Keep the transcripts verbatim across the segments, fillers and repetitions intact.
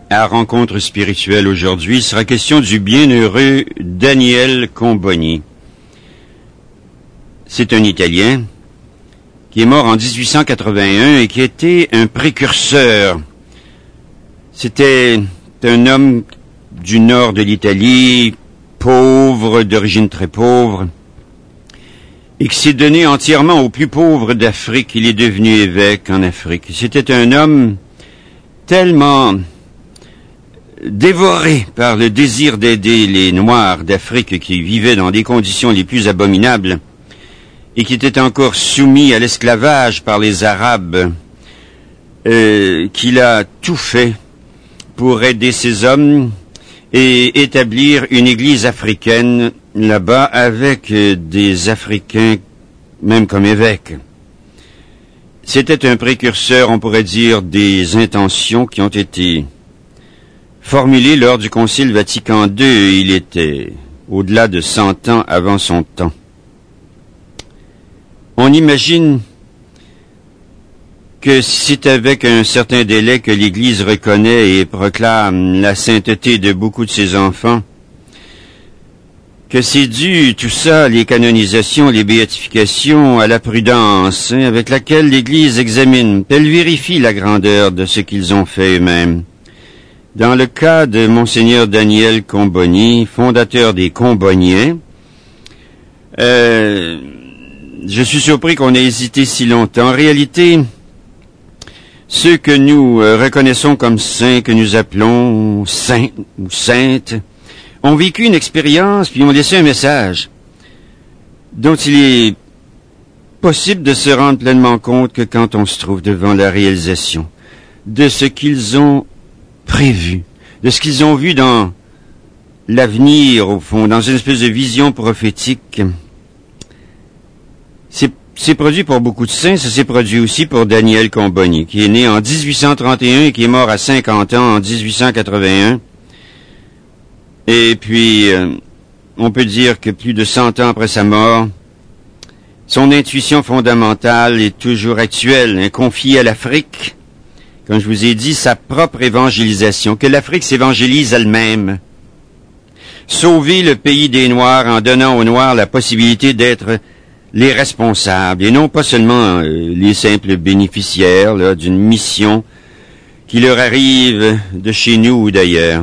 à Rencontre spirituelle aujourd'hui, il sera question du bienheureux Daniel Comboni. C'est un Italien qui est mort en dix-huit cent quatre-vingt-un et qui était un précurseur. C'était un homme du nord de l'Italie, pauvre, d'origine très pauvre, et qui s'est donné entièrement aux plus pauvres d'Afrique. Il est devenu évêque en Afrique. C'était un homme tellement dévoré par le désir d'aider les Noirs d'Afrique qui vivaient dans des conditions les plus abominables et qui étaient encore soumis à l'esclavage par les Arabes, euh, qu'il a tout fait pour aider ces hommes et établir une église africaine là-bas avec des Africains, même comme évêques. C'était un précurseur, on pourrait dire, des intentions qui ont été formulées lors du Concile Vatican deux. Il était au-delà de cent ans avant son temps. On imagine que c'est avec un certain délai que l'Église reconnaît et proclame la sainteté de beaucoup de ses enfants, que c'est dû, tout ça, les canonisations, les béatifications, à la prudence hein, avec laquelle l'Église examine, elle vérifie la grandeur de ce qu'ils ont fait eux-mêmes. Dans le cas de Monseigneur Daniel Comboni, fondateur des Comboniens, euh, je suis surpris qu'on ait hésité si longtemps. En réalité, ceux que nous euh, reconnaissons comme saints, que nous appelons saints ou saintes, ont vécu une expérience puis ont laissé un message dont il est possible de se rendre pleinement compte que quand on se trouve devant la réalisation de ce qu'ils ont prévu, de ce qu'ils ont vu dans l'avenir, au fond, dans une espèce de vision prophétique. C'est, c'est produit pour beaucoup de saints, ça s'est produit aussi pour Daniel Comboni, qui est né en dix-huit cent trente et un et qui est mort à cinquante ans en dix-huit cent quatre-vingt-un. Et puis, euh, on peut dire que plus de cent ans après sa mort, son intuition fondamentale est toujours actuelle, hein, confiée à l'Afrique. Comme je vous ai dit, sa propre évangélisation, que l'Afrique s'évangélise elle-même. Sauver le pays des Noirs en donnant aux Noirs la possibilité d'être les responsables, et non pas seulement euh, les simples bénéficiaires là, d'une mission qui leur arrive de chez nous ou d'ailleurs.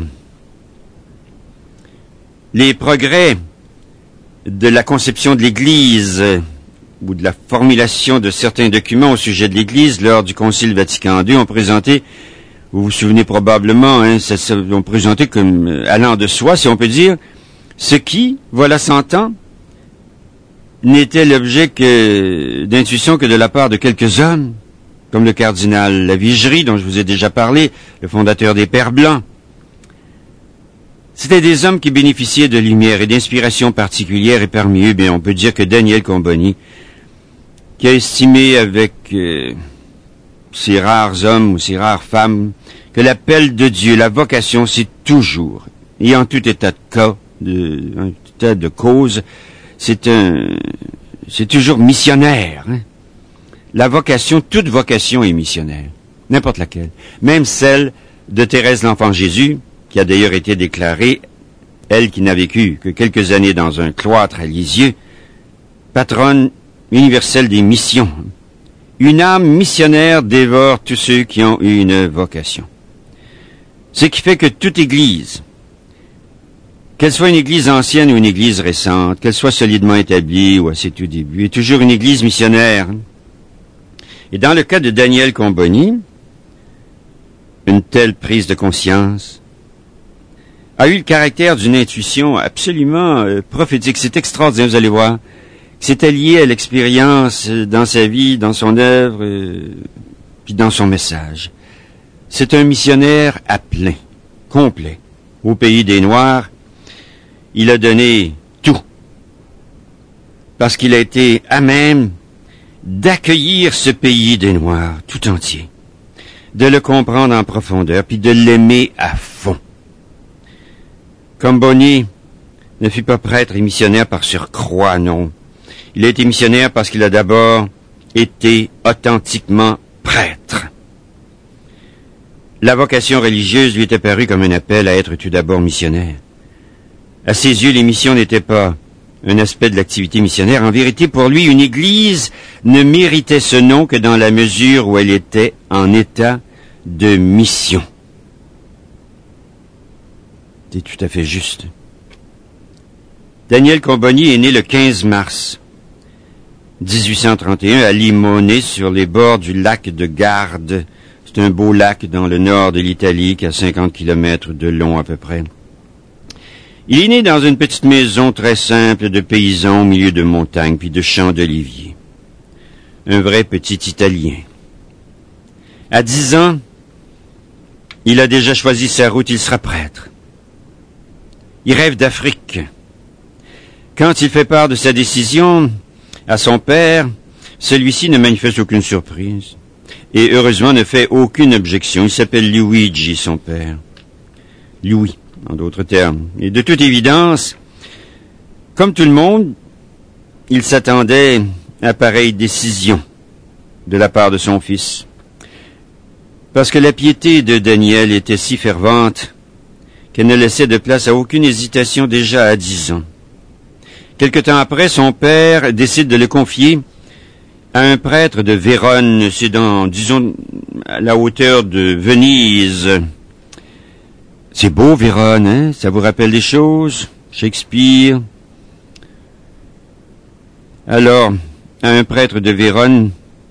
Les progrès de la conception de l'Église euh, ou de la formulation de certains documents au sujet de l'Église lors du Concile Vatican deux ont présenté, vous vous souvenez probablement, hein, ça, ça ont présenté comme euh, allant de soi, si on peut dire, ce qui, voilà cent ans, n'était l'objet que d'intuition que de la part de quelques hommes, comme le cardinal Lavigerie, dont je vous ai déjà parlé, le fondateur des Pères Blancs. C'était des hommes qui bénéficiaient de lumière et d'inspiration particulière, et parmi eux, bien, on peut dire que Daniel Comboni, qui a estimé avec euh, ces rares hommes ou ces rares femmes que l'appel de Dieu, la vocation, c'est toujours, et en tout état de cas, de, en tout état de cause, c'est un, c'est toujours missionnaire. Hein? La vocation, toute vocation est missionnaire, n'importe laquelle, même celle de Thérèse l'Enfant Jésus, qui a d'ailleurs été déclarée, elle qui n'a vécu que quelques années dans un cloître à Lisieux, patronne universelle des missions. Une âme missionnaire dévore tous ceux qui ont une vocation. Ce qui fait que toute Église, qu'elle soit une Église ancienne ou une Église récente, qu'elle soit solidement établie ou à ses tout débuts, est toujours une Église missionnaire. Et dans le cas de Daniel Comboni, une telle prise de conscience a eu le caractère d'une intuition absolument euh, prophétique. C'est extraordinaire, vous allez voir. C'était lié à l'expérience euh, dans sa vie, dans son œuvre, euh, puis dans son message. C'est un missionnaire à plein, complet. Au pays des Noirs, il a donné tout. Parce qu'il a été à même d'accueillir ce pays des Noirs tout entier, de le comprendre en profondeur, puis de l'aimer à fond. Comboni ne fut pas prêtre et missionnaire par surcroît, non. Il a été missionnaire parce qu'il a d'abord été authentiquement prêtre. La vocation religieuse lui est apparue comme un appel à être tout d'abord missionnaire. À ses yeux, les missions n'étaient pas un aspect de l'activité missionnaire. En vérité, pour lui, une église ne méritait ce nom que dans la mesure où elle était en état de mission. C'est tout à fait juste. Daniel Comboni est né le quinze mars dix-huit cent trente et un à Limone, sur les bords du lac de Garde. C'est un beau lac dans le nord de l'Italie qui a cinquante kilomètres de long à peu près. Il est né dans une petite maison très simple de paysans au milieu de montagnes puis de champs d'oliviers. Un vrai petit Italien. À dix ans, il a déjà choisi sa route, il sera prêtre. Il rêve d'Afrique. Quand il fait part de sa décision à son père, celui-ci ne manifeste aucune surprise et heureusement ne fait aucune objection. Il s'appelle Luigi, son père. Louis, en d'autres termes. Et de toute évidence, comme tout le monde, il s'attendait à pareille décision de la part de son fils. Parce que la piété de Daniel était si fervente qu'elle ne laissait de place à aucune hésitation déjà à dix ans. Quelque temps après, son père décide de le confier à un prêtre de Vérone, c'est dans, disons, à la hauteur de Venise. C'est beau, Vérone, hein? Ça vous rappelle des choses? Shakespeare. Alors, à un prêtre de Vérone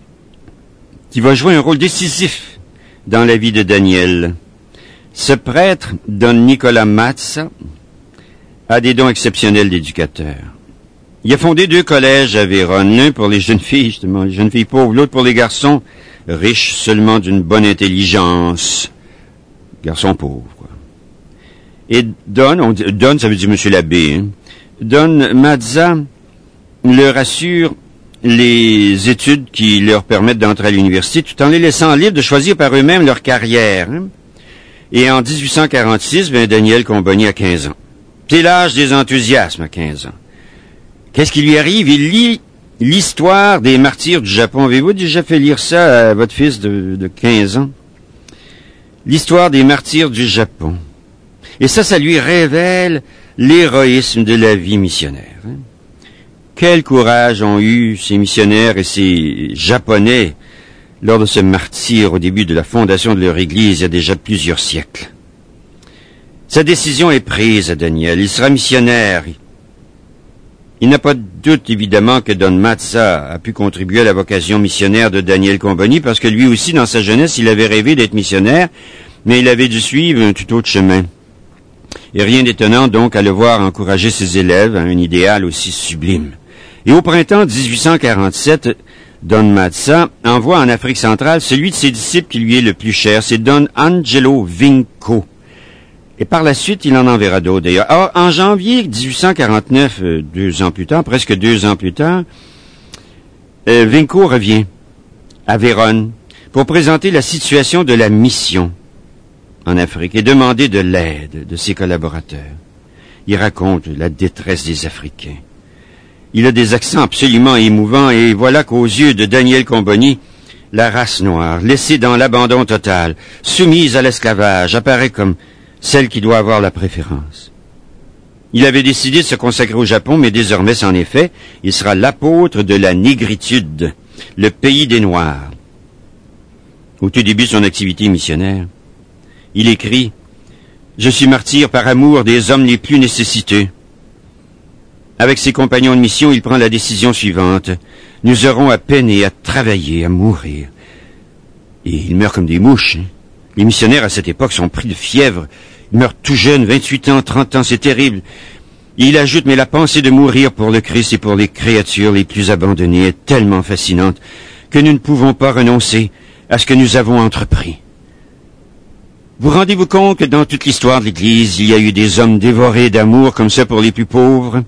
qui va jouer un rôle décisif dans la vie de Daniel. Ce prêtre, Don Nicolas Mazza, a des dons exceptionnels d'éducateur. Il a fondé deux collèges à Vérone, l'un pour les jeunes filles, justement, les jeunes filles pauvres, l'autre pour les garçons riches seulement d'une bonne intelligence. Garçons pauvres, quoi. Et Don, on dit, Don, ça veut dire Monsieur l'abbé, hein. Don Mazza leur assure les études qui leur permettent d'entrer à l'université, tout en les laissant libres de choisir par eux-mêmes leur carrière. Hein. Et en dix-huit cent quarante-six, ben, Daniel Comboni a quinze ans. C'est l'âge des enthousiasmes à quinze ans. Qu'est-ce qui lui arrive? Il lit l'histoire des martyrs du Japon. Avez-vous déjà fait lire ça à votre fils de, de quinze ans? L'histoire des martyrs du Japon. Et ça, ça lui révèle l'héroïsme de la vie missionnaire. Hein? Quel courage ont eu ces missionnaires et ces Japonais lors de ce martyre au début de la fondation de leur Église il y a déjà plusieurs siècles. Sa décision est prise à Daniel. Il sera missionnaire. Il n'a pas de doute, évidemment, que Don Mazza a pu contribuer à la vocation missionnaire de Daniel Comboni, parce que lui aussi, dans sa jeunesse, il avait rêvé d'être missionnaire, mais il avait dû suivre un tout autre chemin. Et rien d'étonnant, donc, à le voir encourager ses élèves à un idéal aussi sublime. Et au printemps dix-huit cent quarante-sept, Don Mazza envoie en Afrique centrale celui de ses disciples qui lui est le plus cher, c'est Don Angelo Vinco. Et par la suite, il en enverra d'autres d'ailleurs. Or, en janvier dix-huit cent quarante-neuf, euh, deux ans plus tard, presque deux ans plus tard, euh, Vinco revient à Vérone pour présenter la situation de la mission en Afrique et demander de l'aide de ses collaborateurs. Il raconte la détresse des Africains. Il a des accents absolument émouvants et voilà qu'aux yeux de Daniel Comboni, la race noire, laissée dans l'abandon total, soumise à l'esclavage, apparaît comme celle qui doit avoir la préférence. Il avait décidé de se consacrer au Japon, mais désormais, c'en est fait, il sera l'apôtre de la négritude, le pays des Noirs. Au tout début de son activité missionnaire, il écrit « Je suis martyr par amour des hommes les plus nécessiteux. » Avec ses compagnons de mission, il prend la décision suivante. « Nous aurons à peiner, à travailler, à mourir. » Et il meurt comme des mouches. Hein. Les missionnaires à cette époque sont pris de fièvre. Ils meurent tout jeunes, vingt-huit ans, trente ans, c'est terrible. Et il ajoute, mais la pensée de mourir pour le Christ et pour les créatures les plus abandonnées est tellement fascinante que nous ne pouvons pas renoncer à ce que nous avons entrepris. Vous rendez-vous compte que dans toute l'histoire de l'Église, il y a eu des hommes dévorés d'amour comme ça pour les plus pauvres?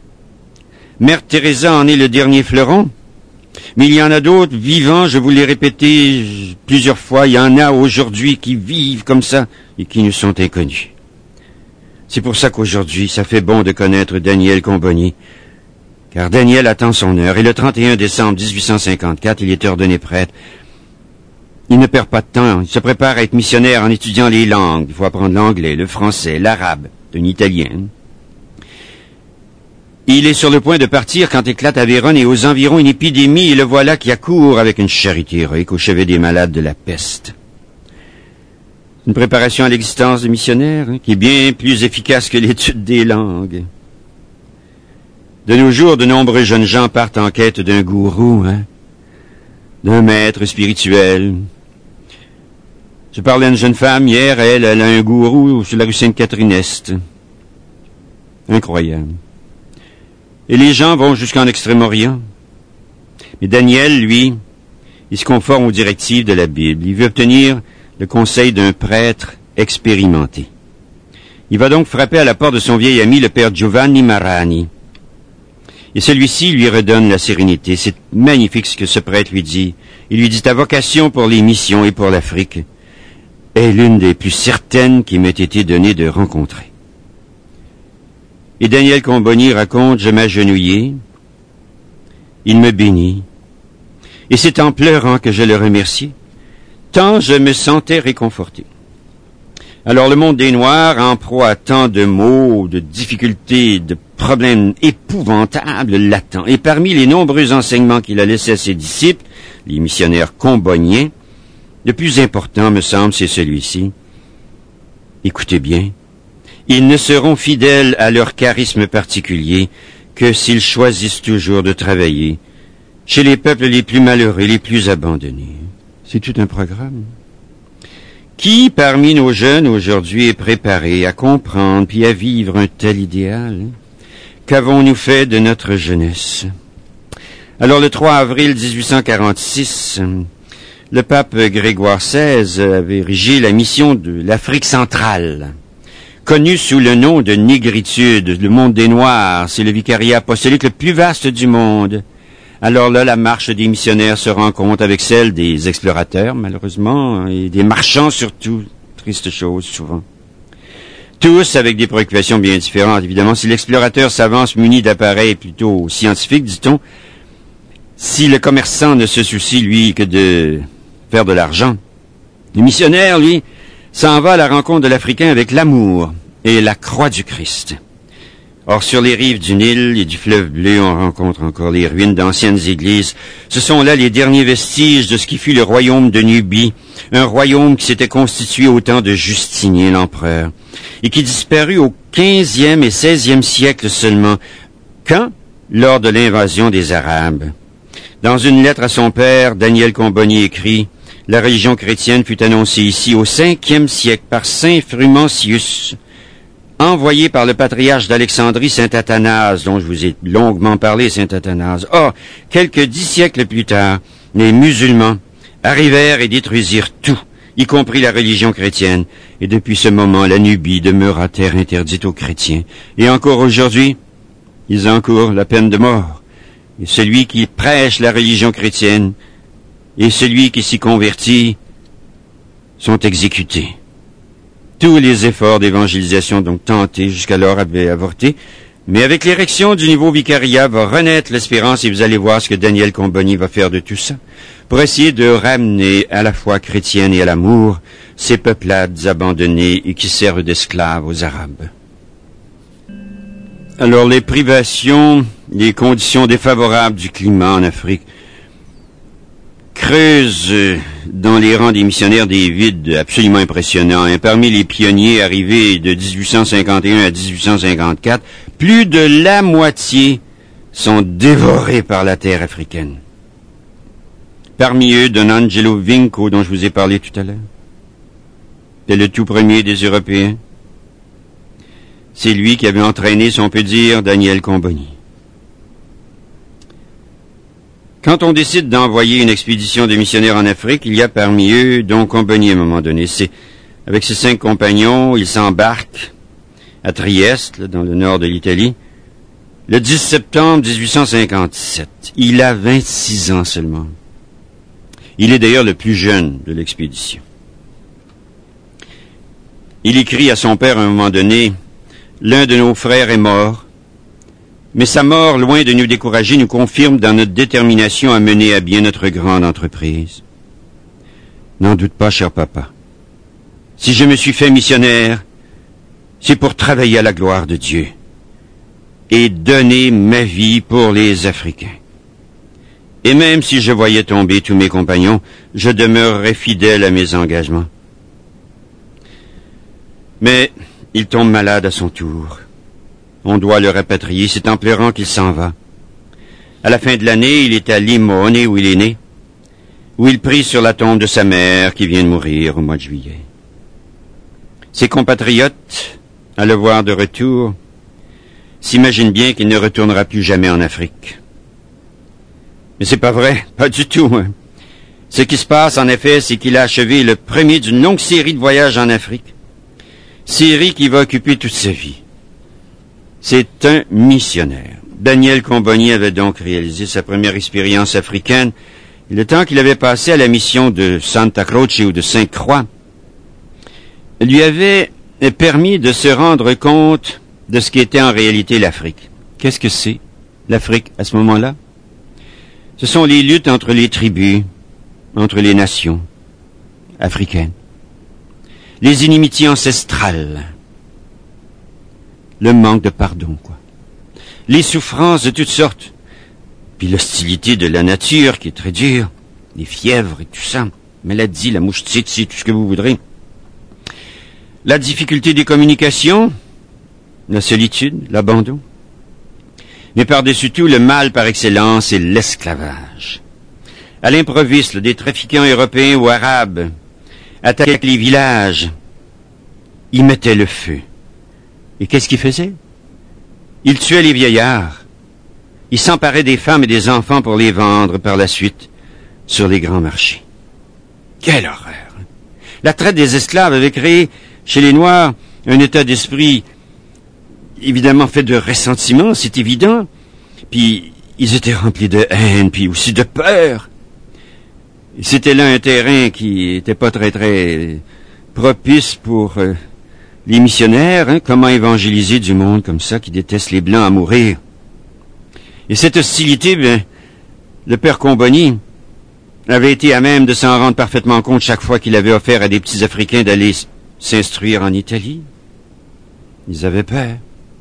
Mère Teresa en est le dernier fleuron. Mais il y en a d'autres vivants, je vous l'ai répété plusieurs fois, il y en a aujourd'hui qui vivent comme ça et qui nous sont inconnus. C'est pour ça qu'aujourd'hui, ça fait bon de connaître Daniel Comboni, car Daniel attend son heure et le trente et un décembre dix-huit cent cinquante-quatre, il est ordonné prêtre. Il ne perd pas de temps. Il se prépare à être missionnaire en étudiant les langues. Il faut apprendre l'anglais, le français, l'arabe, un italien. Il est sur le point de partir quand éclate à Vérone et aux environs une épidémie, et le voilà qui accourt avec une charité héroïque au chevet des malades de la peste. Une préparation à l'existence de missionnaire hein, qui est bien plus efficace que l'étude des langues. De nos jours, de nombreux jeunes gens partent en quête d'un gourou, hein, d'un maître spirituel. Je parlais à une jeune femme hier, elle, elle a un gourou sur la rue Sainte-Catherine-Est. Incroyable. Et les gens vont jusqu'en Extrême-Orient. Mais Daniel, lui, il se conforme aux directives de la Bible. Il veut obtenir le conseil d'un prêtre expérimenté. Il va donc frapper à la porte de son vieil ami, le père Giovanni Marani. Et celui-ci lui redonne la sérénité. C'est magnifique ce que ce prêtre lui dit. Il lui dit, ta vocation pour les missions et pour l'Afrique est l'une des plus certaines qui m'ait été donnée de rencontrer. Et Daniel Comboni raconte, je m'agenouillai, il me bénit, et c'est en pleurant que je le remerciai, tant je me sentais réconforté. Alors le monde des Noirs, en proie à tant de maux, de difficultés, de problèmes épouvantables, l'attend. Et parmi les nombreux enseignements qu'il a laissés à ses disciples, les missionnaires comboniens, le plus important, me semble, c'est celui-ci. Écoutez bien. Ils ne seront fidèles à leur charisme particulier que s'ils choisissent toujours de travailler chez les peuples les plus malheureux, les plus abandonnés. C'est tout un programme. Qui, parmi nos jeunes aujourd'hui, est préparé à comprendre puis à vivre un tel idéal? Qu'avons-nous fait de notre jeunesse? Alors, le trois avril dix-huit cent quarante-six, le pape Grégoire seize avait érigé la mission de l'Afrique centrale, connu sous le nom de négritude, le monde des Noirs. C'est le vicariat apostolique le plus vaste du monde. Alors là, la marche des missionnaires se rencontre avec celle des explorateurs, malheureusement, et des marchands surtout. Triste chose, souvent. Tous avec des préoccupations bien différentes, évidemment. Si l'explorateur s'avance muni d'appareils plutôt scientifiques, dit-on, si le commerçant ne se soucie, lui, que de faire de l'argent, le missionnaire, lui, s'en va à la rencontre de l'Africain avec l'amour et la croix du Christ. Or, sur les rives du Nil et du fleuve bleu, on rencontre encore les ruines d'anciennes églises. Ce sont là les derniers vestiges de ce qui fut le royaume de Nubie, un royaume qui s'était constitué au temps de Justinien l'empereur, et qui disparut au quinzième et seizième siècle seulement. Quand? Lors de l'invasion des Arabes. Dans une lettre à son père, Daniel Comboni écrit « La religion chrétienne fut annoncée ici au cinquième siècle par saint Frumantius, envoyé par le patriarche d'Alexandrie, saint Athanase, dont je vous ai longuement parlé, saint Athanase. Or, quelques dix siècles plus tard, les musulmans arrivèrent et détruisirent tout, y compris la religion chrétienne. Et depuis ce moment, la Nubie demeura terre interdite aux chrétiens. Et encore aujourd'hui, ils encourent la peine de mort. Et celui qui prêche la religion chrétienne et celui qui s'y convertit sont exécutés. Tous les efforts d'évangélisation donc tentés jusqu'alors avaient avorté, mais avec l'érection du nouveau vicariat va renaître l'espérance et vous allez voir ce que Daniel Comboni va faire de tout ça pour essayer de ramener à la foi chrétienne et à l'amour ces peuplades abandonnées et qui servent d'esclaves aux Arabes. Alors les privations, les conditions défavorables du climat en Afrique creusent dans les rangs des missionnaires des vides absolument impressionnants. Et parmi les pionniers arrivés de dix-huit cent cinquante et un à dix-huit cent cinquante-quatre, plus de la moitié sont dévorés par la terre africaine. Parmi eux, Don Angelo Vinco, dont je vous ai parlé tout à l'heure. C'est le tout premier des Européens. C'est lui qui avait entraîné, si on peut dire, Daniel Comboni. Quand on décide d'envoyer une expédition de missionnaires en Afrique, il y a parmi eux, dont Comboni à un moment donné. C'est, avec ses cinq compagnons, il s'embarque à Trieste, là, dans le nord de l'Italie, le dix septembre dix-huit cent cinquante-sept. Il a vingt-six ans seulement. Il est d'ailleurs le plus jeune de l'expédition. Il écrit à son père à un moment donné, « L'un de nos frères est mort, mais sa mort, loin de nous décourager, nous confirme dans notre détermination à mener à bien notre grande entreprise. N'en doute pas, cher papa. Si je me suis fait missionnaire, c'est pour travailler à la gloire de Dieu et donner ma vie pour les Africains. Et même si je voyais tomber tous mes compagnons, je demeurerais fidèle à mes engagements. Mais il tombe malade à son tour. On doit le rapatrier, c'est en pleurant qu'il s'en va. À la fin de l'année, il est à Limone, où il est né, où il prie sur la tombe de sa mère qui vient de mourir au mois de juillet. Ses compatriotes, à le voir de retour, s'imaginent bien qu'il ne retournera plus jamais en Afrique. Mais c'est pas vrai, pas du tout. Hein. Ce qui se passe, en effet, c'est qu'il a achevé le premier d'une longue série de voyages en Afrique. Série qui va occuper toute sa vie. C'est un missionnaire. Daniel Comboni avait donc réalisé sa première expérience africaine le temps qu'il avait passé à la mission de Santa Croce ou de Sainte-Croix lui avait permis de se rendre compte de ce qu'était en réalité l'Afrique. Qu'est-ce que c'est, l'Afrique, à ce moment-là? Ce sont les luttes entre les tribus, entre les nations africaines, les inimitiés ancestrales, le manque de pardon, quoi, les souffrances de toutes sortes, puis l'hostilité de la nature qui est très dure, les fièvres et tout ça, maladie, la mouche tsetse, tout ce que vous voudrez. La difficulté des communications, la solitude, l'abandon. Mais par-dessus tout, le mal par excellence, c'est l'esclavage. À l'improviste, des trafiquants européens ou arabes attaquaient les villages. Ils mettaient le feu. Et qu'est-ce qu'ils faisaient? Ils tuaient les vieillards. Ils s'emparaient des femmes et des enfants pour les vendre par la suite sur les grands marchés. Quelle horreur! La traite des esclaves avait créé chez les Noirs un état d'esprit évidemment fait de ressentiment, c'est évident. Puis ils étaient remplis de haine, puis aussi de peur. C'était là un terrain qui était pas très très propice pour euh, les missionnaires. Hein, comment évangéliser du monde comme ça qui déteste les Blancs à mourir? Et cette hostilité, ben, le père Comboni avait été à même de s'en rendre parfaitement compte chaque fois qu'il avait offert à des petits Africains d'aller s'instruire en Italie. Ils avaient peur.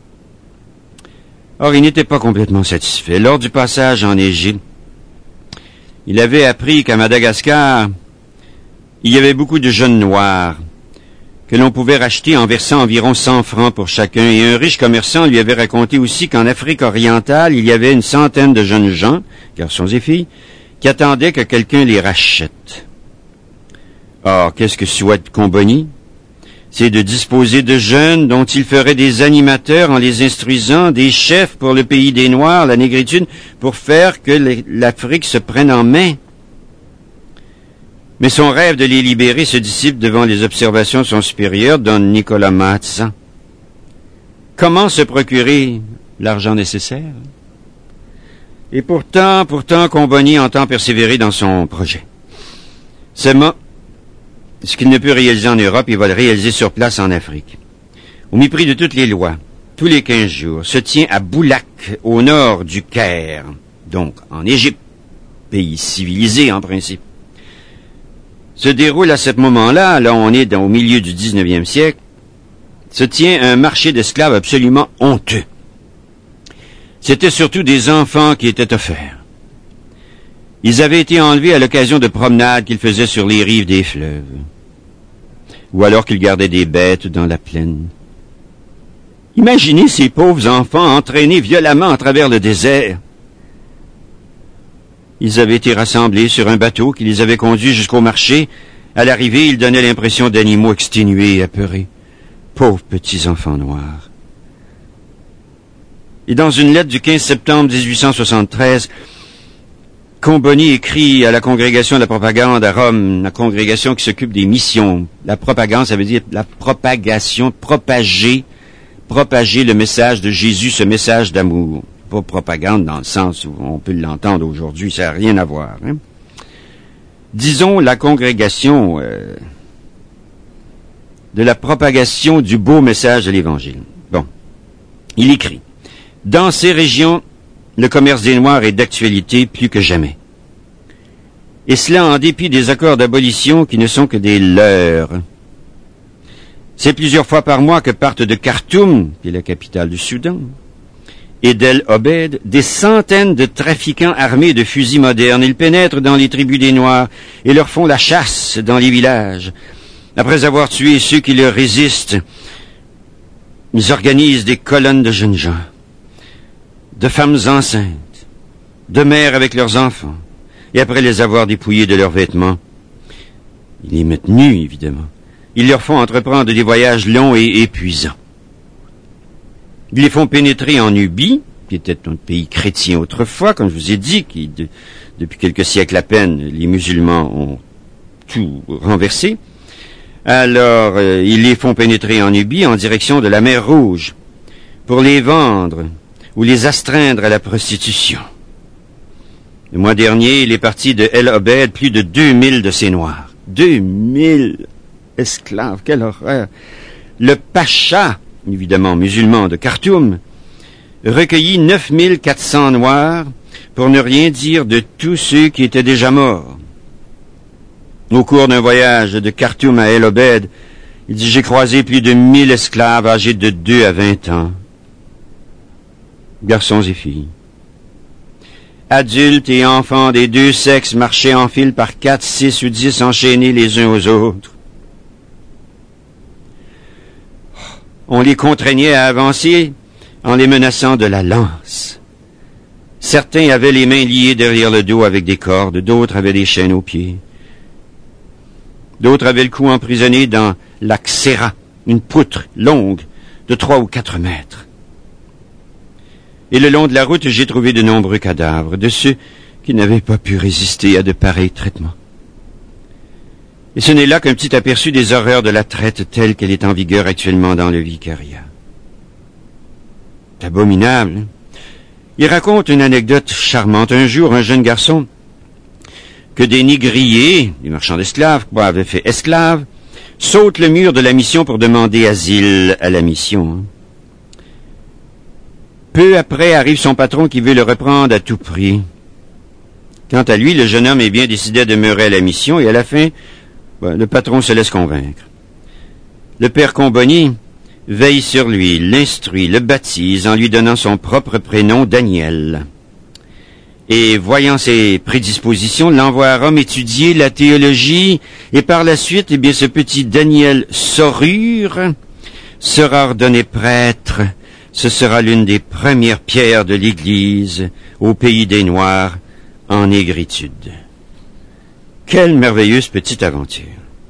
Or, il n'était pas complètement satisfait. Lors du passage en Égypte, il avait appris qu'à Madagascar, il y avait beaucoup de jeunes noirs que l'on pouvait racheter en versant environ cent francs pour chacun. Et un riche commerçant lui avait raconté aussi qu'en Afrique orientale, il y avait une centaine de jeunes gens, garçons et filles, qui attendaient que quelqu'un les rachète. Or, qu'est-ce que souhaite Comboni? C'est de disposer de jeunes dont il ferait des animateurs en les instruisant, des chefs pour le pays des Noirs, la négritude, pour faire que l'Afrique se prenne en main. Mais son rêve de les libérer se dissipe devant les observations de son supérieur, Don Nicolas Matza. Comment se procurer l'argent nécessaire? Et pourtant, pourtant, Comboni entend persévérer dans son projet. Seulement, ce qu'il ne peut réaliser en Europe, il va le réaliser sur place en Afrique. Au mépris de toutes les lois, tous les quinze jours, se tient à Boulak, au nord du Caire, donc en Égypte, pays civilisé en principe. Se déroule à ce moment-là, là on est dans, au milieu du dix-neuvième siècle, se tient un marché d'esclaves absolument honteux. C'étaient surtout des enfants qui étaient offerts. Ils avaient été enlevés à l'occasion de promenades qu'ils faisaient sur les rives des fleuves, ou alors qu'ils gardaient des bêtes dans la plaine. Imaginez ces pauvres enfants entraînés violemment à travers le désert. Ils avaient été rassemblés sur un bateau qui les avait conduits jusqu'au marché. À l'arrivée, ils donnaient l'impression d'animaux exténués et apeurés. Pauvres petits enfants noirs. Et dans une lettre du quinze septembre dix-huit cent soixante-treize, Comboni écrit à la congrégation de la propagande à Rome, la congrégation qui s'occupe des missions. La propagande, ça veut dire la propagation, propager, propager le message de Jésus, ce message d'amour. Pas propagande dans le sens où on peut l'entendre aujourd'hui, ça n'a rien à voir. Hein? Disons la congrégation euh, de la propagation du beau message de l'Évangile. Bon, il écrit, « Dans ces régions, le commerce des Noirs est d'actualité plus que jamais. et cela en dépit des accords d'abolition qui ne sont que des leurres. C'est plusieurs fois par mois que partent de Khartoum, qui est la capitale du Soudan, et d'El Obeid, des centaines de trafiquants armés de fusils modernes. Ils pénètrent dans les tribus des Noirs et leur font la chasse dans les villages. Après avoir tué ceux qui leur résistent, ils organisent des colonnes de jeunes gens, de femmes enceintes, de mères avec leurs enfants, et après les avoir dépouillés de leurs vêtements, ils les mettent nus, évidemment. Ils leur font entreprendre des voyages longs et épuisants. Ils les font pénétrer en Nubie, qui était un pays chrétien autrefois, comme je vous ai dit, qui, de, depuis quelques siècles à peine, les musulmans ont tout renversé. Alors, euh, ils les font pénétrer en Nubie en direction de la mer Rouge, pour les vendre ou les astreindre à la prostitution. Le mois dernier, il est parti de El Obeid plus de deux mille de ces Noirs. Deux mille esclaves, quelle horreur! Le pacha, évidemment musulman de Khartoum, recueillit neuf mille quatre cents Noirs, pour ne rien dire de tous ceux qui étaient déjà morts. Au cours d'un voyage de Khartoum à El Obeid, il dit « J'ai croisé plus de mille esclaves âgés de deux à vingt ans, garçons et filles. Adultes et enfants des deux sexes marchaient en file par quatre, six ou dix enchaînés les uns aux autres. On les contraignait à avancer en les menaçant de la lance. Certains avaient les mains liées derrière le dos avec des cordes, d'autres avaient des chaînes aux pieds. D'autres avaient le cou emprisonné dans la xéra, une poutre longue de trois ou quatre mètres. Et le long de la route, j'ai trouvé de nombreux cadavres de ceux qui n'avaient pas pu résister à de pareils traitements. Et ce n'est là qu'un petit aperçu des horreurs de la traite telle qu'elle est en vigueur actuellement dans le vicariat. C'est abominable. Hein? Il raconte une anecdote charmante. Un jour, un jeune garçon que des négriers, des marchands d'esclaves, quoi, avaient fait esclave, saute le mur de la mission pour demander asile à la mission. Hein? Peu après arrive son patron qui veut le reprendre à tout prix. Quant à lui, le jeune homme est bien décidé à demeurer à la mission et à la fin, ben, le patron se laisse convaincre. Le père Comboni veille sur lui, l'instruit, le baptise en lui donnant son propre prénom, Daniel. Et voyant ses prédispositions, l'envoie à Rome étudier la théologie et par la suite, eh bien, ce petit Daniel Sorure sera ordonné prêtre. Ce sera l'une des premières pierres de l'Église au pays des Noirs en négritude. Quelle merveilleuse petite aventure.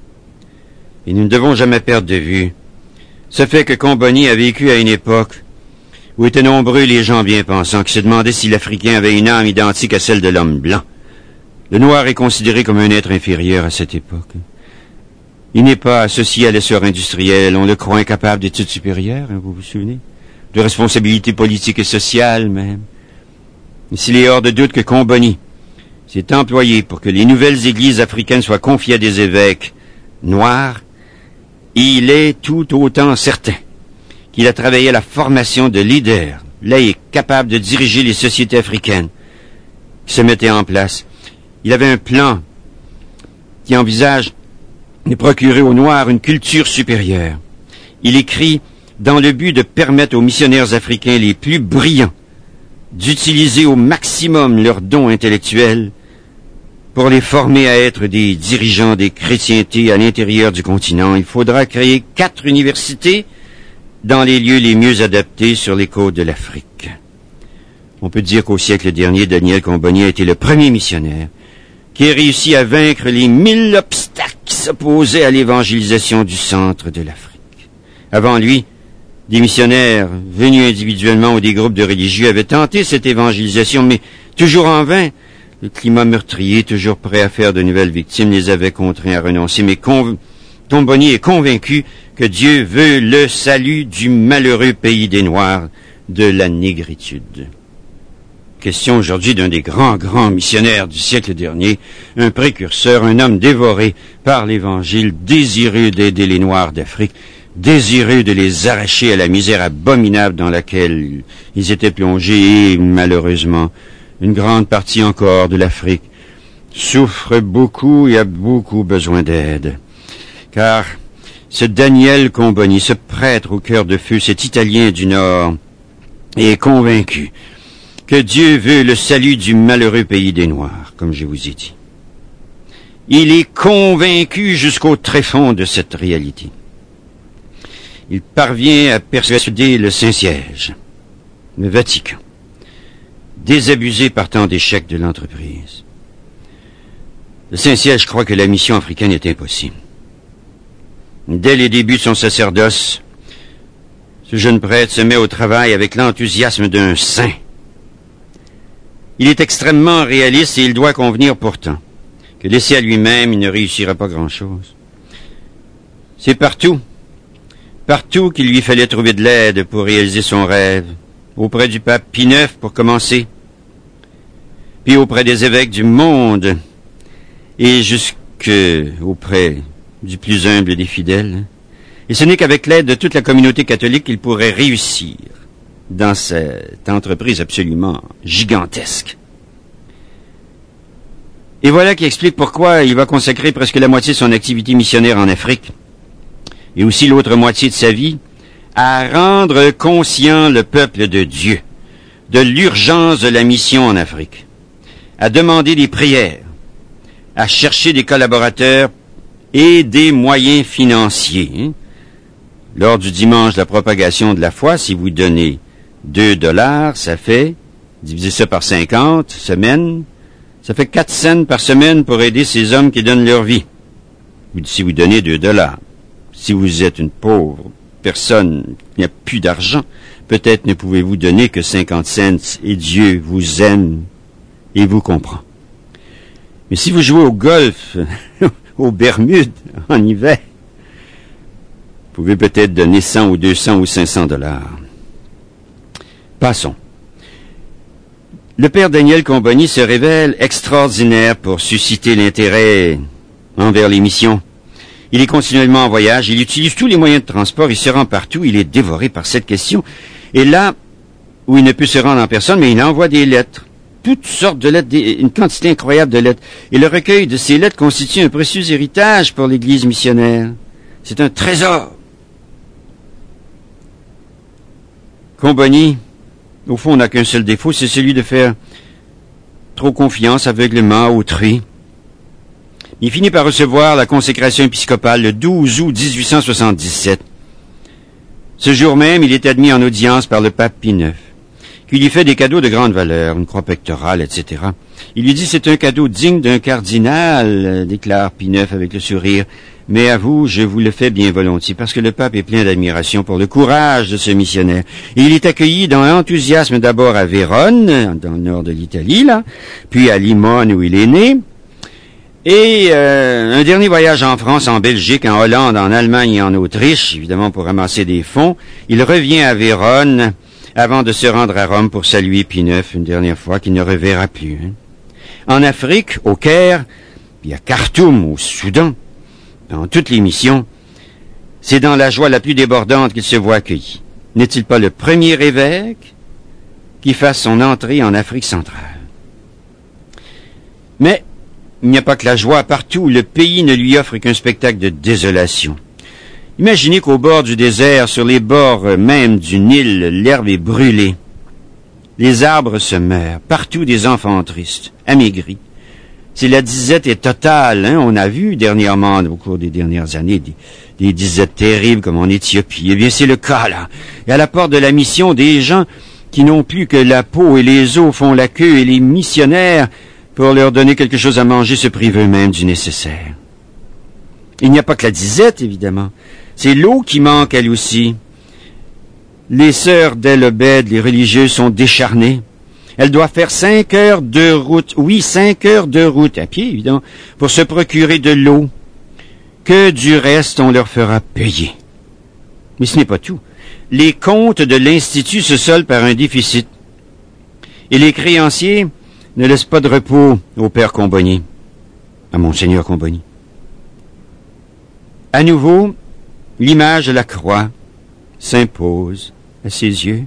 Et nous ne devons jamais perdre de vue ce fait que Comboni a vécu à une époque où étaient nombreux les gens bien pensants qui se demandaient si l'Africain avait une âme identique à celle de l'homme blanc. Le Noir est considéré comme un être inférieur à cette époque. Il n'est pas associé à l'essor industriel, on le croit incapable d'études supérieures, hein, vous vous souvenez? De responsabilité politique et sociale même. S'il est hors de doute que Comboni s'est employé pour que les nouvelles églises africaines soient confiées à des évêques noirs, il est tout autant certain qu'il a travaillé à la formation de leaders laïcs capables de diriger les sociétés africaines qui se mettaient en place. Il avait un plan qui envisage de procurer aux Noirs une culture supérieure. Il écrit dans le but de permettre aux missionnaires africains les plus brillants d'utiliser au maximum leurs dons intellectuels pour les former à être des dirigeants des chrétientés à l'intérieur du continent. Il faudra créer quatre universités dans les lieux les mieux adaptés sur les côtes de l'Afrique. On peut dire qu'au siècle dernier, Daniel Comboni a été le premier missionnaire qui a réussi à vaincre les mille obstacles qui s'opposaient à l'évangélisation du centre de l'Afrique. Avant lui, des missionnaires venus individuellement ou des groupes de religieux avaient tenté cette évangélisation, mais toujours en vain. Le climat meurtrier, toujours prêt à faire de nouvelles victimes, les avait contraints à renoncer. Mais Comboni est convaincu que Dieu veut le salut du malheureux pays des Noirs, de la négritude. Question aujourd'hui d'un des grands, grands missionnaires du siècle dernier, un précurseur, un homme dévoré par l'Évangile, désireux d'aider les Noirs d'Afrique, désireux de les arracher à la misère abominable dans laquelle ils étaient plongés et, malheureusement, une grande partie encore de l'Afrique souffre beaucoup et a beaucoup besoin d'aide. Car ce Daniel Comboni, ce prêtre au cœur de feu, cet Italien du Nord, est convaincu que Dieu veut le salut du malheureux pays des Noirs, comme je vous ai dit. Il est convaincu jusqu'au tréfonds de cette réalité. Il parvient à persuader le Saint-Siège, le Vatican, désabusé par tant d'échecs de l'entreprise. Le Saint-Siège croit que la mission africaine est impossible. Dès les débuts de son sacerdoce, ce jeune prêtre se met au travail avec l'enthousiasme d'un saint. Il est extrêmement réaliste et il doit convenir pourtant que laissé à lui-même, il ne réussira pas grand-chose. C'est partout, partout qu'il lui fallait trouver de l'aide pour réaliser son rêve, auprès du pape Pie neuf pour commencer, puis auprès des évêques du monde, et jusqu'auprès du plus humble des fidèles. Et ce n'est qu'avec l'aide de toute la communauté catholique qu'il pourrait réussir dans cette entreprise absolument gigantesque. Et voilà qui explique pourquoi il va consacrer presque la moitié de son activité missionnaire en Afrique, et aussi l'autre moitié de sa vie, à rendre conscient le peuple de Dieu de l'urgence de la mission en Afrique, à demander des prières, à chercher des collaborateurs et des moyens financiers. Hein? Lors du dimanche de la propagation de la foi, si vous donnez deux dollars, ça fait, divisez ça par cinquante semaines, ça fait quatre cents par semaine pour aider ces hommes qui donnent leur vie. Si vous donnez deux dollars. Si vous êtes une pauvre personne qui n'a plus d'argent, peut-être ne pouvez-vous donner que cinquante cents et Dieu vous aime et vous comprend. Mais si vous jouez au golf, aux Bermudes, en hiver, vous pouvez peut-être donner cent ou deux cents ou cinq cents dollars. Passons. Le père Daniel Comboni se révèle extraordinaire pour susciter l'intérêt envers les missions. Il est continuellement en voyage, il utilise tous les moyens de transport, il se rend partout, il est dévoré par cette question. Et là où il ne peut se rendre en personne, mais il envoie des lettres. Toutes sortes de lettres, des, une quantité incroyable de lettres. Et le recueil de ces lettres constitue un précieux héritage pour l'Église missionnaire. C'est un trésor. Comboni, au fond, n'a qu'un seul défaut, c'est celui de faire trop confiance aveuglément à autrui. Il finit par recevoir la consécration épiscopale le douze août mille huit cent soixante-dix-sept. Ce jour même, il est admis en audience par le pape Pie neuf, qui lui fait des cadeaux de grande valeur, une croix pectorale, et cetera. Il lui dit, c'est un cadeau digne d'un cardinal, déclare Pie neuf avec le sourire. Mais à vous, je vous le fais bien volontiers, parce que le pape est plein d'admiration pour le courage de ce missionnaire. Et il est accueilli dans l'enthousiasme d'abord à Vérone, dans le nord de l'Italie, là, puis à Limone, où il est né, et euh, un dernier voyage en France, en Belgique, en Hollande, en Allemagne et en Autriche, évidemment pour ramasser des fonds. Il revient à Vérone avant de se rendre à Rome pour saluer Pie neuf une dernière fois, qu'il ne reverra plus. Hein. En Afrique, au Caire, puis à Khartoum, au Soudan, dans toutes les missions, c'est dans la joie la plus débordante qu'il se voit accueilli. N'est-il pas le premier évêque qui fasse son entrée en Afrique centrale? Mais il n'y a pas que la joie. Partout, le pays ne lui offre qu'un spectacle de désolation. Imaginez qu'au bord du désert, sur les bords même du Nil, l'herbe est brûlée. Les arbres se meurent. Partout, des enfants tristes, amaigris. C'est la disette est totale. Hein? On a vu dernièrement, au cours des dernières années, des, des disettes terribles comme en Éthiopie. Eh bien, c'est le cas, là. Et à la porte de la mission, des gens qui n'ont plus que la peau et les os font la queue, et les missionnaires, pour leur donner quelque chose à manger, se privent eux-mêmes du nécessaire. Il n'y a pas que la disette, évidemment. C'est l'eau qui manque, elle aussi. Les sœurs d'El Obed, les religieuses, sont décharnées. Elles doivent faire cinq heures de route, oui, cinq heures de route, à pied, évidemment, pour se procurer de l'eau, que du reste on leur fera payer. Mais ce n'est pas tout. Les comptes de l'Institut se soldent par un déficit. Et les créanciers ne laissent pas de repos au père Comboni, à Monseigneur Comboni. À nouveau, l'image de la croix s'impose à ses yeux.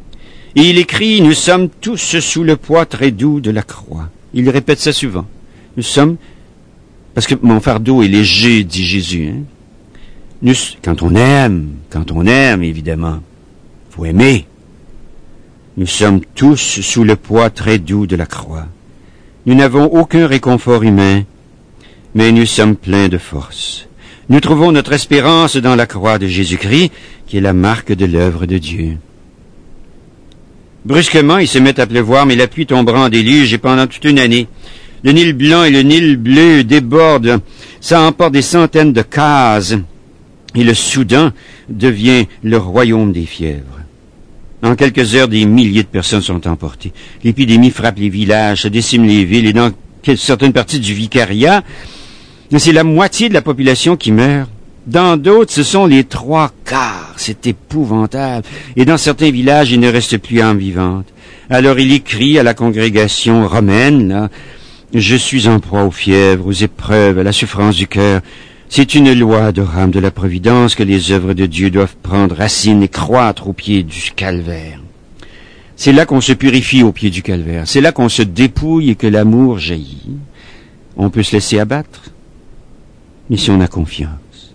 Et il écrit, nous sommes tous sous le poids très doux de la croix. Il répète ça souvent. Nous sommes, parce que mon fardeau est léger, dit Jésus. Hein? Nous, quand on aime, quand on aime, évidemment, faut aimer. Nous sommes tous sous le poids très doux de la croix. Nous n'avons aucun réconfort humain, mais nous sommes pleins de force. Nous trouvons notre espérance dans la croix de Jésus-Christ, qui est la marque de l'œuvre de Dieu. Brusquement, il se met à pleuvoir, mais la pluie tombera en déluge, et pendant toute une année, le Nil blanc et le Nil bleu débordent, ça emporte des centaines de cases, et le Soudan devient le royaume des fièvres. En quelques heures, des milliers de personnes sont emportées. L'épidémie frappe les villages, se décime les villes, et dans certaines parties du vicariat, c'est la moitié de la population qui meurt. Dans d'autres, ce sont les trois quarts. C'est épouvantable. Et dans certains villages, il ne reste plus âme vivante. Alors il écrit à la congrégation romaine, là, « Je suis en proie aux fièvres, aux épreuves, à la souffrance du cœur. C'est une loi adorable de la providence que les œuvres de Dieu doivent prendre racine et croître au pied du calvaire. C'est là qu'on se purifie au pied du calvaire. C'est là qu'on se dépouille et que l'amour jaillit. On peut se laisser abattre, mais si on a confiance.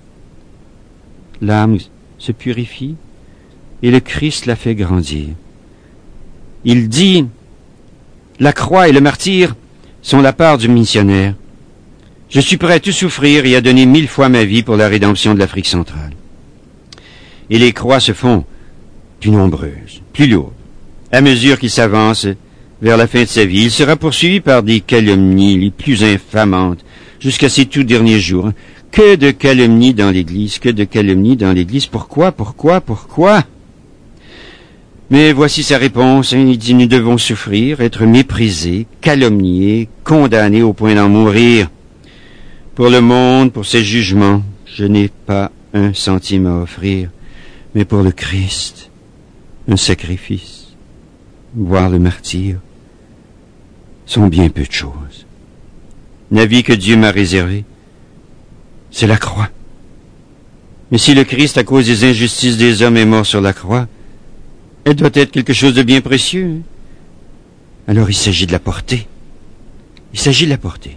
L'âme se purifie et le Christ la fait grandir. Il dit, la croix et le martyre sont la part du missionnaire. Je suis prêt à tout souffrir et à donner mille fois ma vie pour la rédemption de l'Afrique centrale. Et les croix se font plus nombreuses, plus lourdes. À mesure qu'il s'avance vers la fin de sa vie, il sera poursuivi par des calomnies les plus infamantes jusqu'à ses tout derniers jours. Que de calomnies dans l'Église, que de calomnies dans l'Église. Pourquoi, pourquoi, pourquoi? Mais voici sa réponse. Hein. Il dit, nous devons souffrir, être méprisés, calomniés, condamnés au point d'en mourir. Pour le monde, pour ses jugements, je n'ai pas un centime à offrir, mais pour le Christ, un sacrifice, voire le martyre, sont bien peu de choses. La vie que Dieu m'a réservée, c'est la croix. Mais si le Christ, à cause des injustices des hommes, est mort sur la croix, elle doit être quelque chose de bien précieux. Hein? Alors il s'agit de la porter. Il s'agit de la porter.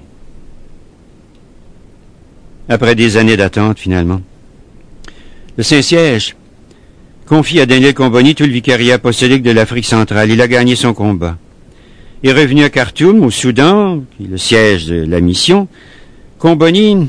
Après des années d'attente, finalement, le Saint-Siège confie à Daniel Comboni tout le vicariat apostolique de l'Afrique centrale. Il a gagné son combat. Il est revenu à Khartoum, au Soudan, qui est le siège de la mission. Comboni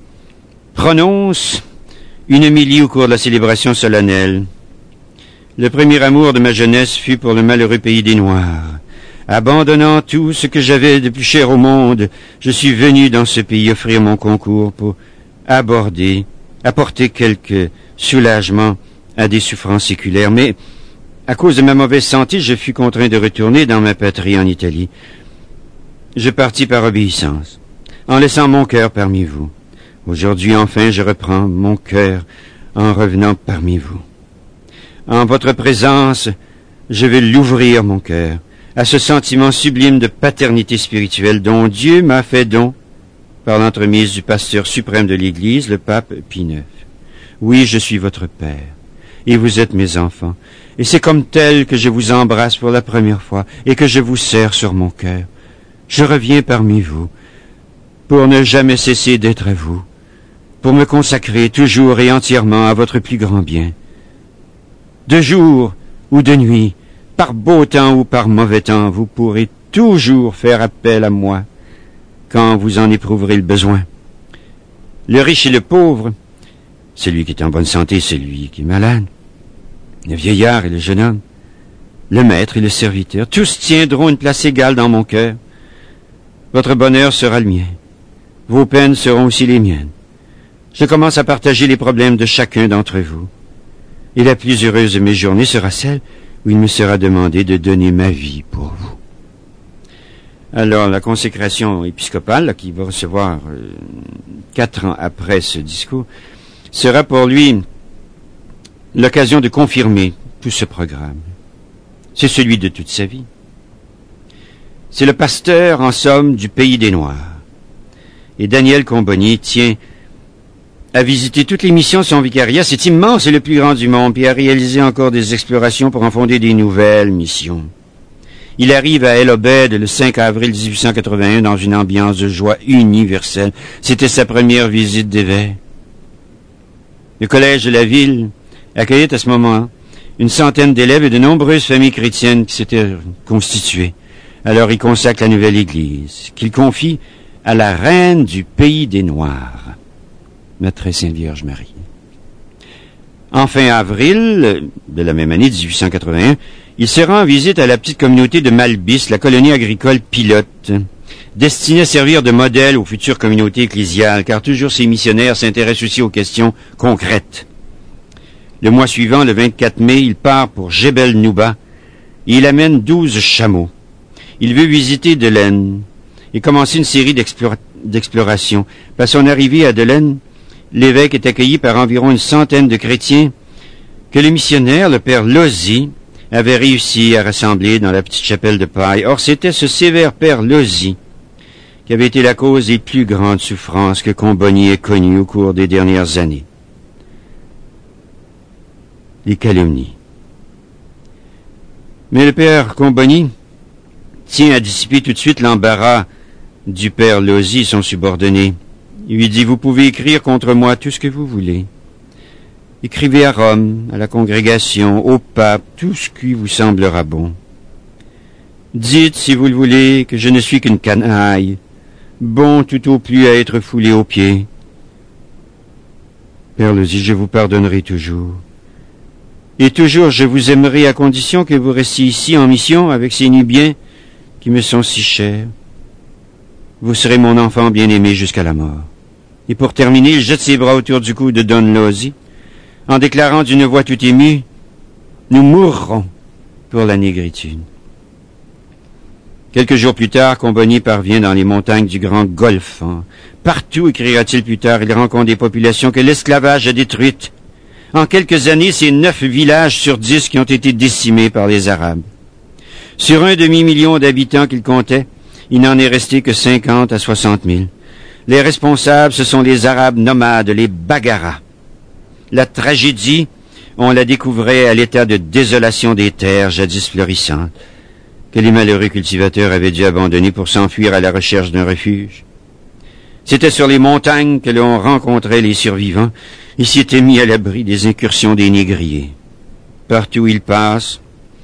prononce une homélie au cours de la célébration solennelle. Le premier amour de ma jeunesse fut pour le malheureux pays des Noirs. Abandonnant tout ce que j'avais de plus cher au monde, je suis venu dans ce pays offrir mon concours pour aborder, apporter quelque soulagement à des souffrances séculaires. Mais, à cause de ma mauvaise santé, je fus contraint de retourner dans ma patrie en Italie. Je partis par obéissance, en laissant mon cœur parmi vous. Aujourd'hui, enfin, je reprends mon cœur en revenant parmi vous. En votre présence, je vais l'ouvrir, mon cœur, à ce sentiment sublime de paternité spirituelle dont Dieu m'a fait don par l'entremise du pasteur suprême de l'Église, le pape Pie neuf. Oui, je suis votre Père, et vous êtes mes enfants, et c'est comme tel que je vous embrasse pour la première fois, et que je vous serre sur mon cœur. Je reviens parmi vous, pour ne jamais cesser d'être à vous, pour me consacrer toujours et entièrement à votre plus grand bien. De jour ou de nuit, par beau temps ou par mauvais temps, vous pourrez toujours faire appel à moi quand vous en éprouverez le besoin. Le riche et le pauvre, celui qui est en bonne santé, celui qui est malade, le vieillard et le jeune homme, le maître et le serviteur, tous tiendront une place égale dans mon cœur. Votre bonheur sera le mien. Vos peines seront aussi les miennes. Je commence à partager les problèmes de chacun d'entre vous. Et la plus heureuse de mes journées sera celle où il me sera demandé de donner ma vie pour vous. Alors, la consécration épiscopale, là, qui va recevoir euh, quatre ans après ce discours, sera pour lui l'occasion de confirmer tout ce programme. C'est celui de toute sa vie. C'est le pasteur, en somme, du pays des Noirs. Et Daniel Comboni tient à visiter toutes les missions de son vicariat. C'est immense, c'est le plus grand du monde, puis à réaliser encore des explorations pour en fonder des nouvelles missions. Il arrive à El Obed le cinq avril dix-huit cent quatre-vingt-un dans une ambiance de joie universelle. C'était sa première visite d'évêque. Le collège de la ville accueillait à ce moment une centaine d'élèves et de nombreuses familles chrétiennes qui s'étaient constituées. Alors il consacre la nouvelle église, qu'il confie à la reine du pays des Noirs, la très sainte Vierge Marie. En fin avril de la même année, dix-huit cent quatre-vingt-un, il se rend en visite à la petite communauté de Malbis, la colonie agricole pilote, destinée à servir de modèle aux futures communautés ecclésiales, car toujours ces missionnaires s'intéressent aussi aux questions concrètes. Le mois suivant, le vingt-quatre mai, il part pour Jebel Nouba et il amène douze chameaux. Il veut visiter Delaine et commencer une série d'explora- d'explorations. Par son arrivée à Delaine, l'évêque est accueilli par environ une centaine de chrétiens que le missionnaire, le père Lozi, avait réussi à rassembler dans la petite chapelle de paille. Or, c'était ce sévère père Lozi qui avait été la cause des plus grandes souffrances que Comboni ait connues au cours des dernières années. Les calomnies. Mais le père Comboni tient à dissiper tout de suite l'embarras du père Lozi, son subordonné. Il lui dit, « Vous pouvez écrire contre moi tout ce que vous voulez. Écrivez à Rome, à la congrégation, au pape, tout ce qui vous semblera bon. Dites, si vous le voulez, que je ne suis qu'une canaille, bon tout au plus à être foulé aux pieds. Père Lozi, je vous pardonnerai toujours. Et toujours je vous aimerai à condition que vous restiez ici en mission avec ces Nubiens qui me sont si chers. Vous serez mon enfant bien-aimé jusqu'à la mort. » Et pour terminer, il jette ses bras autour du cou de Don Lozi, en déclarant d'une voix tout émue, « Nous mourrons pour la négritude. » Quelques jours plus tard, Comboni parvient dans les montagnes du Grand Golfe. Partout, écrira-t-il plus tard, il rencontre des populations que l'esclavage a détruites. En quelques années, c'est neuf villages sur dix qui ont été décimés par les Arabes. Sur un demi-million d'habitants qu'il comptait, il n'en est resté que cinquante à soixante mille. Les responsables, ce sont les Arabes nomades, les Bagara. La tragédie, on la découvrait à l'état de désolation des terres jadis florissantes, que les malheureux cultivateurs avaient dû abandonner pour s'enfuir à la recherche d'un refuge. C'était sur les montagnes que l'on rencontrait les survivants. Ils s'étaient mis à l'abri des incursions des négriers. Partout où il passe,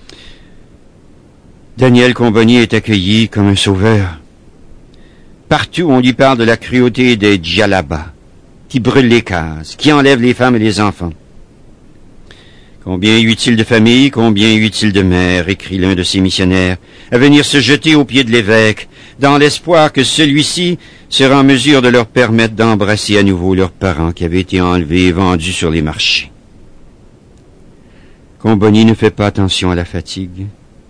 Daniel Comboni est accueilli comme un sauveur. Partout on lui parle de la cruauté des djallabas, qui brûlent les cases, qui enlèvent les femmes et les enfants. Combien y eut-il de familles, combien y eut-il de mères, écrit l'un de ces missionnaires, à venir se jeter aux pieds de l'évêque, dans l'espoir que celui-ci sera en mesure de leur permettre d'embrasser à nouveau leurs parents qui avaient été enlevés et vendus sur les marchés. Comboni ne fait pas attention à la fatigue.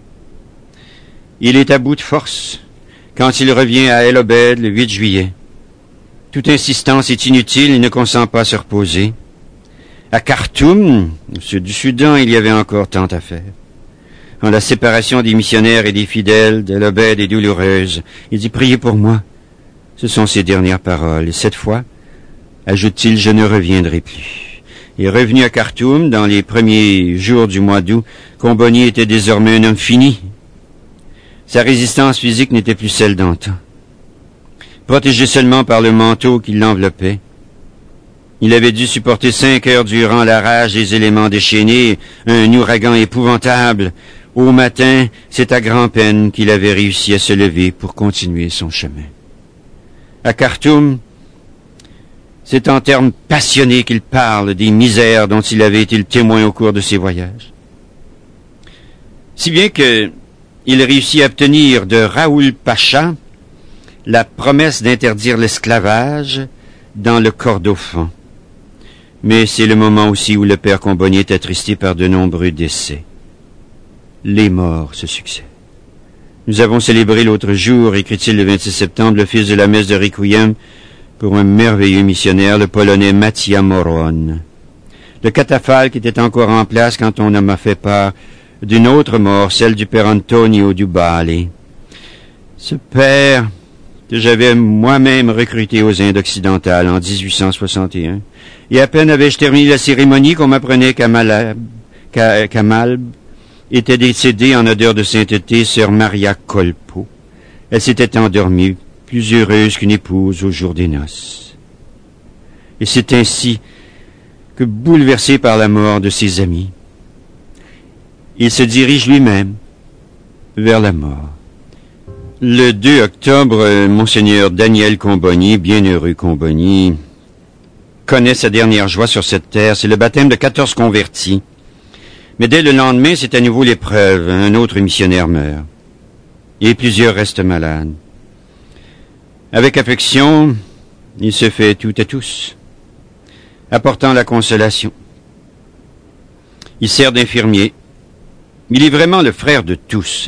Il est à bout de force quand il revient à El Obed le huit juillet. Toute insistance est inutile, il ne consent pas à se reposer. À Khartoum, au sud du Soudan, il y avait encore tant à faire. Quand la séparation des missionnaires et des fidèles d'El Obed est douloureuse, il dit « Priez pour moi ». Ce sont ses dernières paroles. Et cette fois, ajoute-t-il, je ne reviendrai plus. Et revenu à Khartoum, dans les premiers jours du mois d'août, Comboni était désormais un homme fini. Sa résistance physique n'était plus celle d'antan. Protégé seulement par le manteau qui l'enveloppait, il avait dû supporter cinq heures durant la rage des éléments déchaînés, un ouragan épouvantable. Au matin, c'est à grand-peine qu'il avait réussi à se lever pour continuer son chemin. À Khartoum, c'est en termes passionnés qu'il parle des misères dont il avait été le témoin au cours de ses voyages. Si bien que il réussit à obtenir de Raoul Pacha la promesse d'interdire l'esclavage dans le Kordofan. Mais c'est le moment aussi où le père Comboni est attristé par de nombreux décès. Les morts se succèdent. Nous avons célébré l'autre jour, écrit-il le vingt-six septembre, le fils de la messe de Requiem pour un merveilleux missionnaire, le Polonais Mattia Moron. Le catafalque était encore en place quand on m'a fait part d'une autre mort, celle du père Antonio Dubali. Ce père que j'avais moi-même recruté aux Indes occidentales en dix-huit cent soixante et un, et à peine avais-je terminé la cérémonie qu'on m'apprenait qu'à Malab, qu'à, qu'à Malb était décédée en odeur de sainteté, sœur Maria Colpo. Elle s'était endormie, plus heureuse qu'une épouse au jour des noces. Et c'est ainsi que, bouleversé par la mort de ses amis, il se dirige lui-même vers la mort. Le deux octobre, Monseigneur Daniel Comboni, bienheureux Comboni, connaît sa dernière joie sur cette terre. C'est le baptême de quatorze convertis. Mais dès le lendemain, c'est à nouveau l'épreuve. Un autre missionnaire meurt. Et plusieurs restent malades. Avec affection, il se fait tout à tous, apportant la consolation. Il sert d'infirmier. Il est vraiment le frère de tous.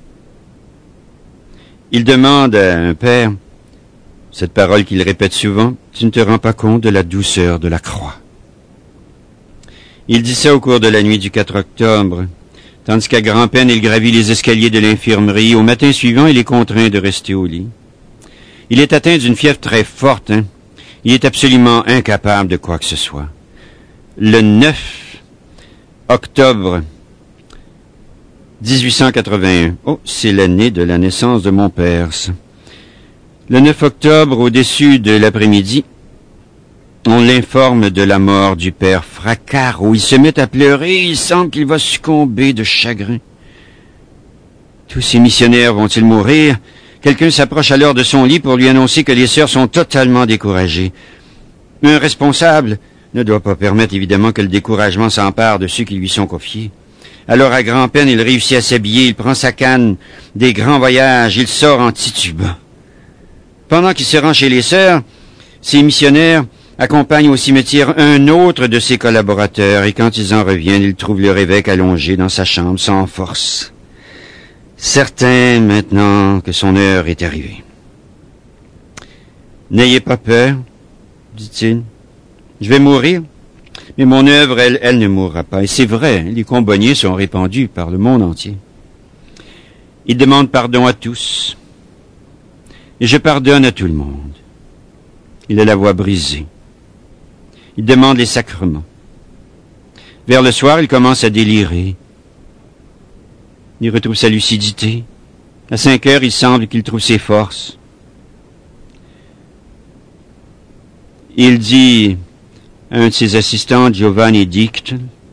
Il demande à un père, cette parole qu'il répète souvent, « Tu ne te rends pas compte de la douceur de la croix. » Il dit ça au cours de la nuit du quatre octobre, tandis qu'à grand-peine, il gravit les escaliers de l'infirmerie. Au matin suivant, il est contraint de rester au lit. Il est atteint d'une fièvre très forte. Hein? Il est absolument incapable de quoi que ce soit. Le neuf octobre dix-huit cent quatre-vingt-un. Oh, c'est l'année de la naissance de mon père, ça. Le neuf octobre, au-dessus de l'après-midi, on l'informe de la mort du père Fraccaro. Il se met à pleurer, il semble qu'il va succomber de chagrin. Tous ces missionnaires vont-ils mourir? Quelqu'un s'approche alors de son lit pour lui annoncer que les sœurs sont totalement découragées. Un responsable ne doit pas permettre évidemment que le découragement s'empare de ceux qui lui sont confiés. Alors, à grand-peine, il réussit à s'habiller, il prend sa canne des grands voyages, il sort en titubant. Pendant qu'il se rend chez les sœurs, ces missionnaires accompagnent au cimetière un autre de ses collaborateurs, et quand ils en reviennent, ils trouvent leur évêque allongé dans sa chambre sans force. Certain maintenant que son heure est arrivée. « N'ayez pas peur, dit-il. Je vais mourir. Mais mon œuvre, elle, elle ne mourra pas. » Et c'est vrai, les Comboniers sont répandus par le monde entier. Il demande pardon à tous. Et je pardonne à tout le monde. Il a la voix brisée. Il demande les sacrements. Vers le soir, il commence à délirer. Il retrouve sa lucidité. À cinq heures, il semble qu'il trouve ses forces. Il dit à un de ses assistants, Giovanni Dicte,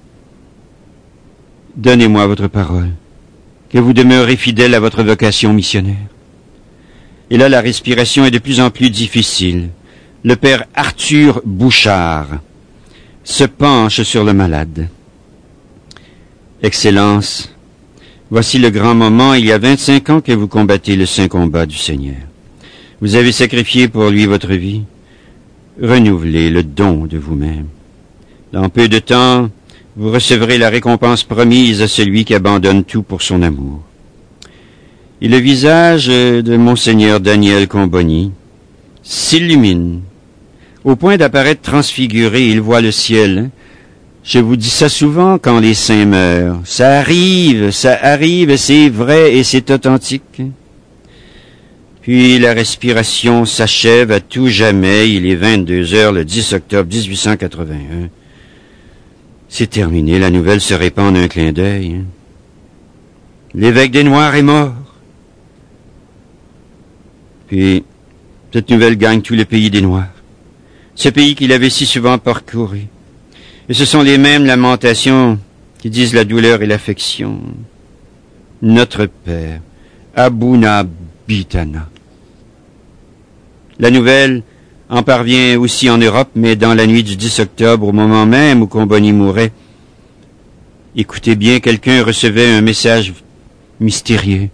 « Donnez-moi votre parole, que vous demeurez fidèle à votre vocation missionnaire. » Et là, la respiration est de plus en plus difficile. Le père Arthur Bouchard se penche sur le malade. « Excellence, voici le grand moment. Il y a vingt-cinq ans que vous combattez le saint combat du Seigneur. Vous avez sacrifié pour lui votre vie. Renouvelez le don de vous-même. Dans peu de temps, vous recevrez la récompense promise à celui qui abandonne tout pour son amour. » Et le visage de Monseigneur Daniel Comboni s'illumine, au point d'apparaître transfiguré. Il voit le ciel. Je vous dis ça souvent quand les saints meurent. Ça arrive, ça arrive, c'est vrai et c'est authentique. Puis la respiration s'achève à tout jamais. Il est vingt-deux heures le dix octobre dix-huit cent quatre-vingt-un. C'est terminé, la nouvelle se répand en un clin d'œil. L'évêque des Noirs est mort. Puis, cette nouvelle gagne tout le pays des Noirs. Ce pays qu'il avait si souvent parcouru. Et ce sont les mêmes lamentations qui disent la douleur et l'affection. Notre Père, Abuna Bitana. La nouvelle en parvient aussi en Europe, mais dans la nuit du dix octobre, au moment même où Comboni mourait, écoutez bien, quelqu'un recevait un message mystérieux.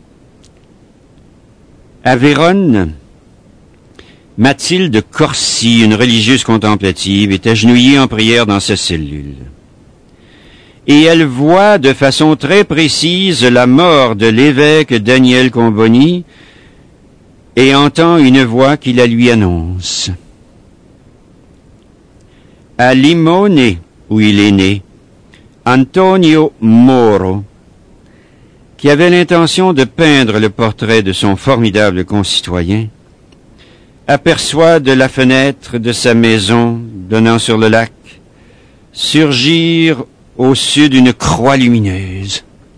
À Vérone, Mathilde Corsi, une religieuse contemplative, est agenouillée en prière dans sa cellule. Et elle voit de façon très précise la mort de l'évêque Daniel Comboni et entend une voix qui la lui annonce. À Limone, où il est né, Antonio Moro, qui avait l'intention de peindre le portrait de son formidable concitoyen, aperçoit de la fenêtre de sa maison donnant sur le lac surgir au sud une croix lumineuse.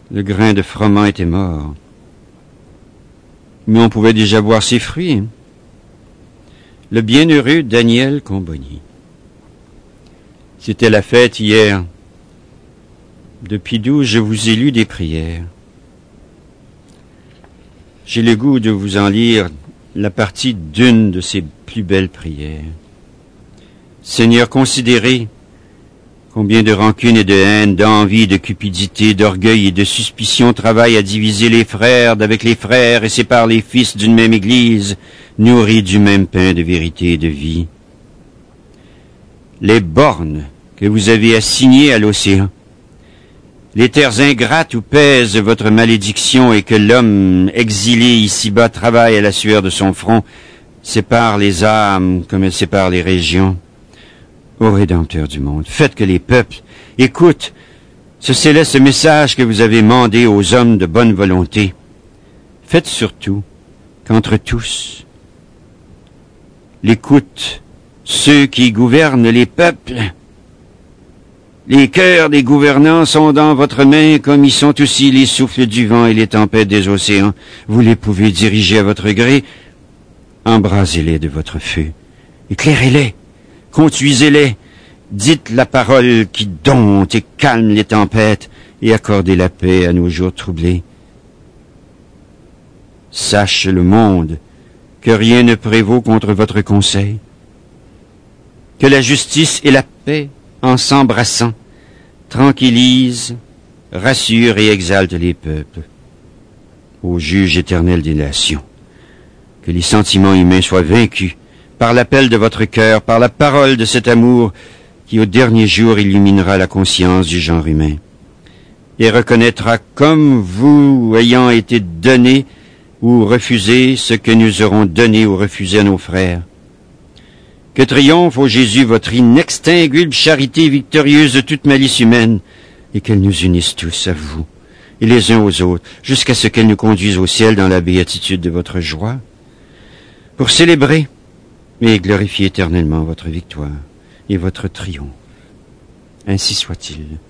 Le grain de froment était mort. Mais on pouvait déjà voir ses fruits. Le bienheureux Daniel Comboni. C'était la fête hier. Depuis d'où je vous ai lu des prières. J'ai le goût de vous en lire la partie d'une de ces plus belles prières. Seigneur, considérez combien de rancune et de haine, d'envie, de cupidité, d'orgueil et de suspicion travaillent à diviser les frères d'avec les frères et séparent les fils d'une même Église, nourris du même pain de vérité et de vie. Les bornes que vous avez assignées à l'océan, les terres ingrates où pèse votre malédiction et que l'homme exilé ici-bas travaille à la sueur de son front, séparent les âmes comme elles séparent les régions. Ô Rédempteur du monde, faites que les peuples écoutent ce céleste message que vous avez mandé aux hommes de bonne volonté. Faites surtout qu'entre tous, l'écoute ceux qui gouvernent les peuples. Les cœurs des gouvernants sont dans votre main, comme ils sont aussi les souffles du vent et les tempêtes des océans. Vous les pouvez diriger à votre gré. Embrasez-les de votre feu. Éclairez-les. Conduisez-les. Dites la parole qui dompte et calme les tempêtes et accordez la paix à nos jours troublés. Sache le monde que rien ne prévaut contre votre conseil, que la justice et la paix, en s'embrassant, tranquillisent, rassurent et exaltent les peuples. Ô juge éternel des nations, que les sentiments humains soient vaincus par l'appel de votre cœur, par la parole de cet amour qui au dernier jour illuminera la conscience du genre humain et reconnaîtra comme vous ayant été donné ou refusé ce que nous aurons donné ou refusé à nos frères. Que triomphe, ô Jésus, votre inextinguible charité victorieuse de toute malice humaine, et qu'elle nous unisse tous à vous, et les uns aux autres, jusqu'à ce qu'elle nous conduise au ciel dans la béatitude de votre joie, pour célébrer et glorifier éternellement votre victoire et votre triomphe. Ainsi soit-il.